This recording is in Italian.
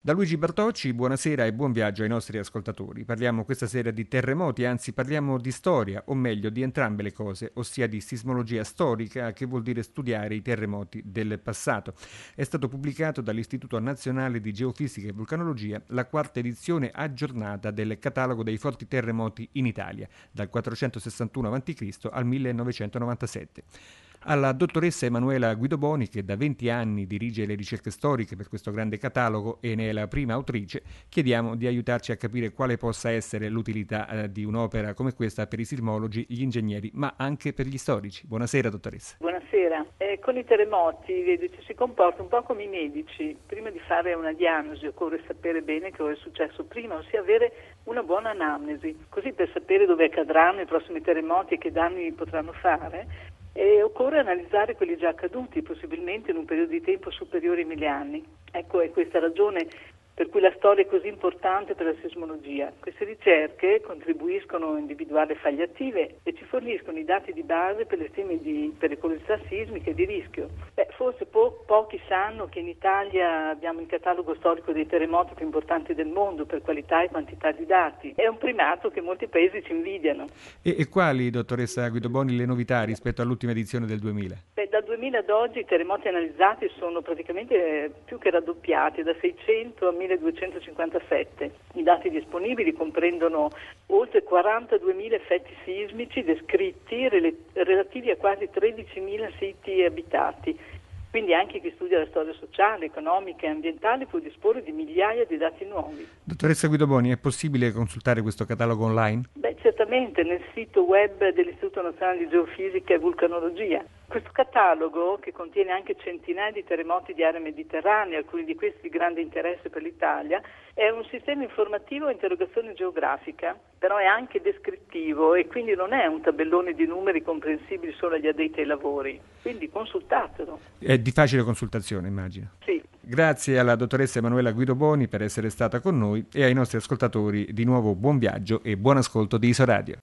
Da Luigi Bartocci, buonasera e buon viaggio ai nostri ascoltatori. Parliamo questa sera di terremoti, anzi parliamo di storia, o meglio di entrambe le cose, ossia di sismologia storica, che vuol dire studiare i terremoti del passato. È stato pubblicato dall'Istituto Nazionale di Geofisica e Vulcanologia la quarta edizione aggiornata del catalogo dei forti terremoti in Italia, dal 461 a.C. al 1997. Alla dottoressa Emanuela Guidoboni, che da 20 anni dirige le ricerche storiche per questo grande catalogo e ne è la prima autrice, chiediamo di aiutarci a capire quale possa essere l'utilità di un'opera come questa per i sismologi, gli ingegneri, ma anche per gli storici. Buonasera, dottoressa. Buonasera. Con i terremoti, vedi, ci si comporta un po' come i medici. Prima di fare una diagnosi occorre sapere bene cosa è successo prima, ossia avere una buona anamnesi, così per sapere dove accadranno i prossimi terremoti e che danni potranno fare. E occorre analizzare quelli già accaduti, possibilmente in un periodo di tempo superiore ai 1000 anni. Ecco, è questa ragione per cui la storia è così importante per la sismologia. Queste ricerche contribuiscono a individuare faglie attive e ci forniscono i dati di base per le stime di pericolosità sismica e di rischio. Forse pochi sanno che in Italia abbiamo il catalogo storico dei terremoti più importanti del mondo per qualità e quantità di dati. È un primato che molti paesi ci invidiano. E quali, dottoressa Guidoboni, le novità rispetto all'ultima edizione del 2000? Dal 2000 ad oggi i terremoti analizzati sono praticamente più che raddoppiati, da 600 a 1257. I dati disponibili comprendono oltre 42.000 effetti sismici descritti relativi a quasi 13.000 siti abitati. Quindi anche chi studia la storia sociale, economica e ambientale può disporre di migliaia di dati nuovi. Dottoressa Guidoboni, è possibile consultare questo catalogo online? Certamente nel sito web dell'Istituto Nazionale di Geofisica e Vulcanologia. Questo catalogo, che contiene anche centinaia di terremoti di area mediterranea, alcuni di questi di grande interesse per l'Italia, è un sistema informativo a interrogazione geografica, però è anche descrittivo e quindi non è un tabellone di numeri comprensibili solo agli addetti ai lavori. Quindi consultatelo. È di facile consultazione, immagino. Sì. Grazie alla dottoressa Emanuela Guidoboni per essere stata con noi e ai nostri ascoltatori di nuovo buon viaggio e buon ascolto di Isoradio.